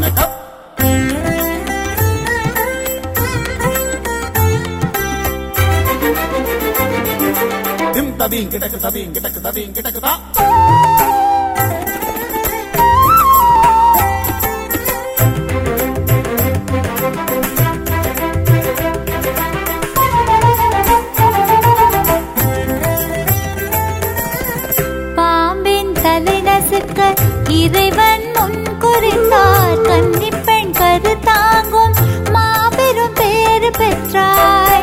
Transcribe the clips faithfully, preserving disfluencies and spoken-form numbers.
ததீம் கிடக்கு ததீம் கிடக்கு ததீம் கிடக்குதா பாம்பின் தலை நசுக்க இறைவன் முன் குறித்தார் கன்னிப்பெண் கரு தாங்கும் மாபெரும் பேறு பெற்றாய்.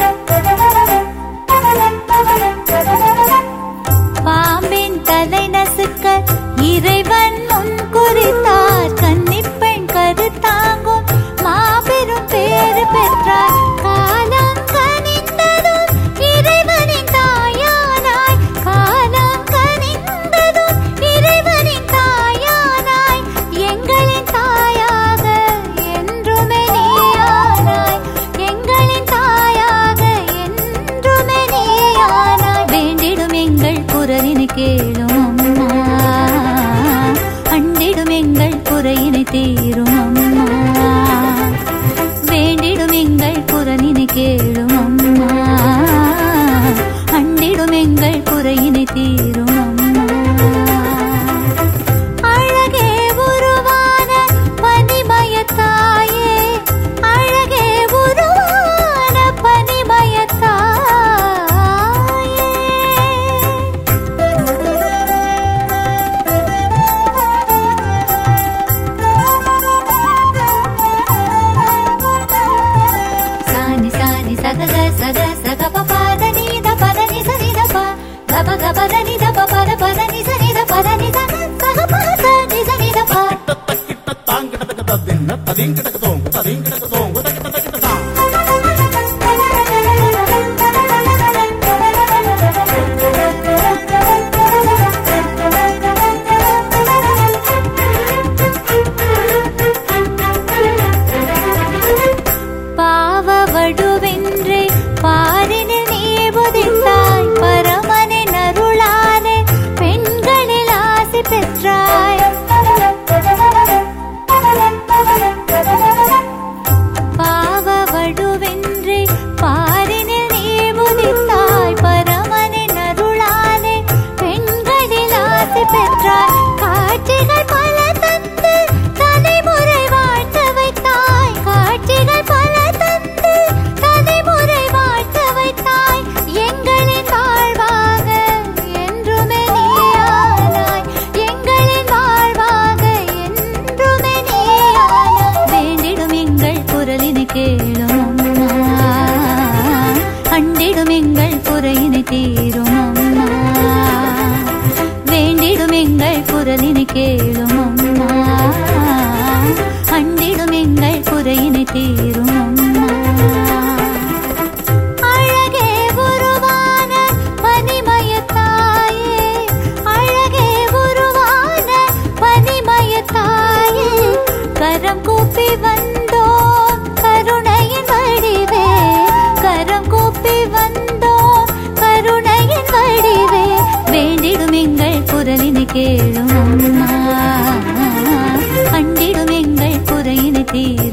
பாம்பின் தலை நசுக்க இறைவன் முன் குறித்தார் கன்னிப்பெண் கரு தாங்கும் மாபெரும் பேறு பெற்றாய். காலம் கனிந்ததும் இறைவனின் தாயானாய், காலம் கனிந்ததும் இறைவனின் தாயானாய், எங்களின் தாயாக என்றுமே நீயானாய், எங்களின் தாயாக என்றுமே நீயானாய். வேண்டிடும் எங்கள் குரலினை கேளும் அம்மா, அண்டிடும் எங்கள் குறையினை தீரும் அம்மா. வேண்டிடும் எங்கள் குரலினை கேளும் அம்மா, அண்டிடும் எங்கள் குறையினை தீரும் அம்மா. அழகே உருவான பனிமயத்தாயே, அழகே உருவான பனிமயத்தாயே. சானி சானி சகக சக சக பபதனி த பதனி சனி த ப கப கபதனி த பபத பதனி சனி த பதனி சக சக பதனி சனி த ப. கிட்ட தாங்கிடக்கு ததின்ன ததீம் கிடக்கு தோங்கு ததீம் கிடக்கு தோங்கு தக்கிட்ட தக்கிட்ட தா பாவ வடுவென்றே பாரினில் நீ உதித்தாய், பரமனின் அருளாலே பெண்களில் ஆசி பெற்றாய். பாவ வடுவென்றே பாரினில் நீ உதித்தாய், பரமனின் அருளாலே பெண்களில் ஆசி பெற்றாய். காட்சிகள் பல தந்து தலைமுறை வாழ்த்த வைத்தாய், காட்சிகள் பல தந்து தலைமுறை வாழ்த்த வைத்தாய். எங்களின் வாழ்வாக என்றுமே நீயானாய், எங்களின் வாழ்வாக என்றுமே நீயானாய். வேண்டிடும் எங்கள் குரலினை கேளும் அம்மா, அண்டிடும் எங்கள் குறையினை தீரும் அம்மா. வேண்டிடும் எங்கள் குரலினை கேளும் அம்மா, அண்டிடும் எங்கள் குறையினை தீரும் அம்மா. அழகே உருவான பனிமயத்தாயே, அழகே உருவான பனிமயத்தாயே. கரம் கூப்பி வந்தோம் கருணையின் வடிவே, கரம் கூப்பி வந்தோம் கருணையின் வடிவே. வேண்டிடும் எங்கள் குரலினை கேளும் அம்மா, அண்டிடும் எங்கள் குறையினை தீரும்